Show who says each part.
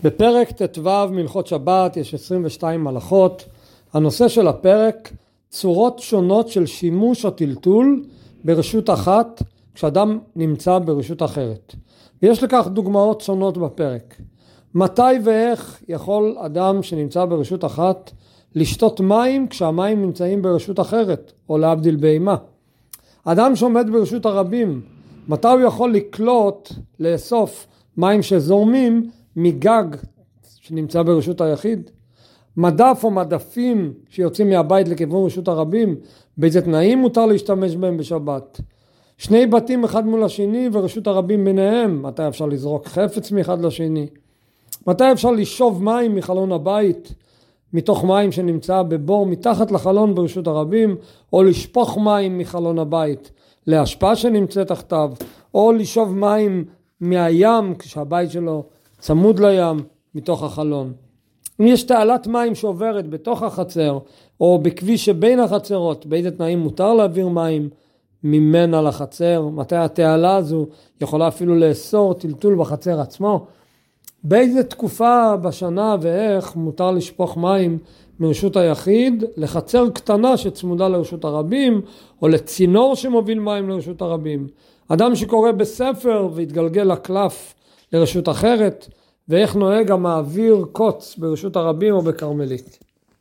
Speaker 1: בפרק ט"ו מלכות שבת יש 22 הלכות. הנושא של הפרק, צורות שונות של שימוש או טלטול ברשות אחת כשאדם נמצא ברשות אחרת. ויש לכך דוגמאות שונות בפרק. מתי ואיך יכול אדם שנמצא ברשות אחת לשתות מים כשהמים נמצאים ברשות אחרת, או להבדיל בהמה? אדם שעומד ברשות הרבים, מתי הוא יכול לקלוט, לאסוף מים שזורמים מגג שנמצא ברשות היחיד? מדף או מדפים שיוצאים מהבית לכיוון רשות הרבים, באיזה תנאים מותר להשתמש בהם בשבת? שני בתים אחד מול השני ורשות הרבים ביניהם, מתי אפשר לזרוק חפץ מאחד לשני? מתי אפשר לשאוב מים מחלון הבית, מתוך מים שנמצא בבור מתחת לחלון ברשות הרבים, או לשפוך מים מחלון הבית להשפעה שנמצאת תחתיו, או לשאוב מים מהים כשהבית שלו צמוד לים מתוך החלון? אם יש תעלת מים שעוברת בתוך החצר או בכביש שבין החצרות, באיזה תנאים מותר להעביר מים ממנה לחצר? מתי התעלה הזו יכולה אפילו לאסור טלטול בחצר עצמו? באיזה תקופה בשנה ואיך מותר לשפוך מים מרשות היחיד לחצר קטנה שצמודה לרשות הרבים, או לצינור שמוביל מים לרשות הרבים? אדם שקורא בספר והתגלגל לקלף לרשות אחרת, ואיך נוהג המעביר קוץ ברשות הרבים או בכרמלית?